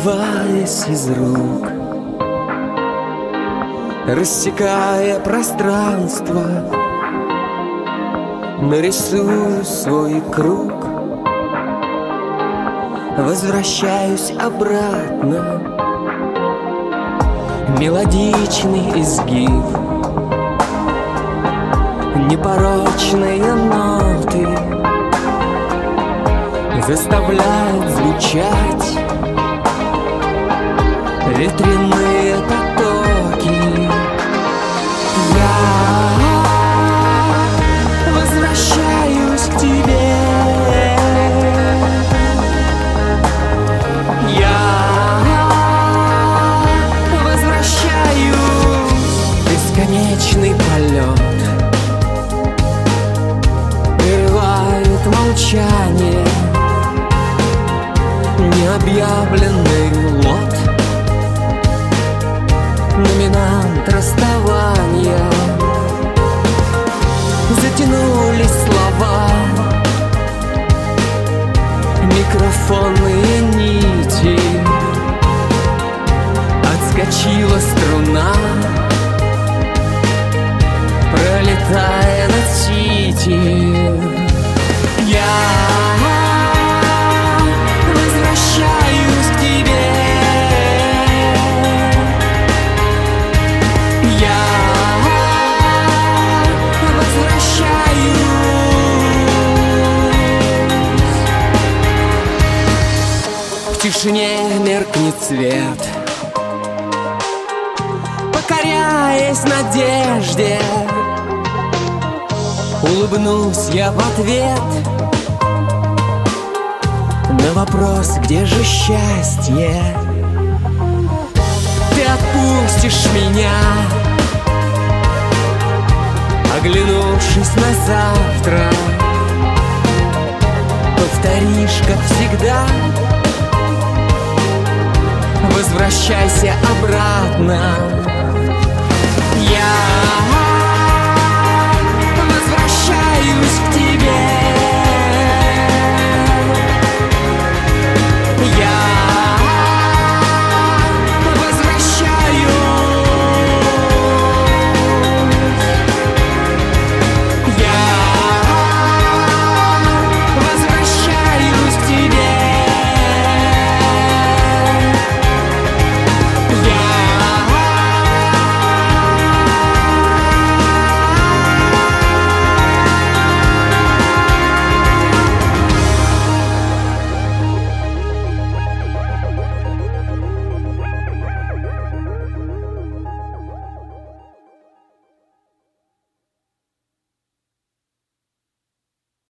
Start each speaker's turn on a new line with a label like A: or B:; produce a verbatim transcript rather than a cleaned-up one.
A: вырываясь из рук, рассекая пространство, нарисую свой круг. Возвращаюсь обратно, мелодичный изгиб, непорочные ноты заставляют звучать ветряные потоки. Я возвращаюсь к тебе. Бесконечный полет прерывает молчание, необъявленный лот, номинант расставания. Затянулись слова, микрофонные нити, отскочила струна, пролетая над сити. Я возвращаюсь к тебе. Я возвращаюсь. В тишине меркнет свет, покоряясь надежде. Улыбнусь я в ответ на вопрос, где же счастье? Ты отпустишь меня, оглянувшись на завтра, повторишь, как всегда. Возвращайся обратно.